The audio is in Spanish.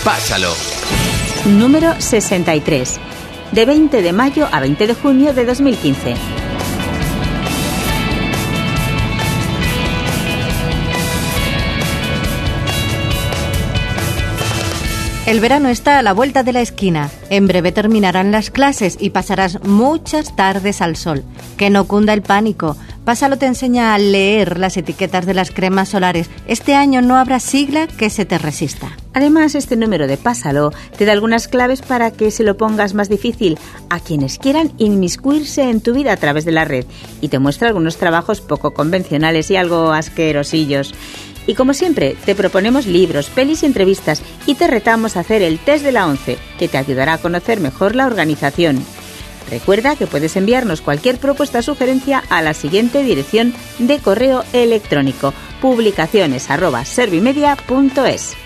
Pásalo. Número 63. De 20 de mayo a 20 de junio de 2015. El verano está a la vuelta de la esquina. En breve terminarán las clases y pasarás muchas tardes al sol. Que no cunda el pánico. Pásalo te enseña a leer las etiquetas de las cremas solares. Este año no habrá sigla que se te resista. Además, este número de Pásalo te da algunas claves para que se lo pongas más difícil a quienes quieran inmiscuirse en tu vida a través de la red y te muestra algunos trabajos poco convencionales y algo asquerosillos. Y como siempre, te proponemos libros, pelis y entrevistas y te retamos a hacer el test de la 11, que te ayudará a conocer mejor la organización. Recuerda que puedes enviarnos cualquier propuesta o sugerencia a la siguiente dirección de correo electrónico: publicaciones@servimedia.es.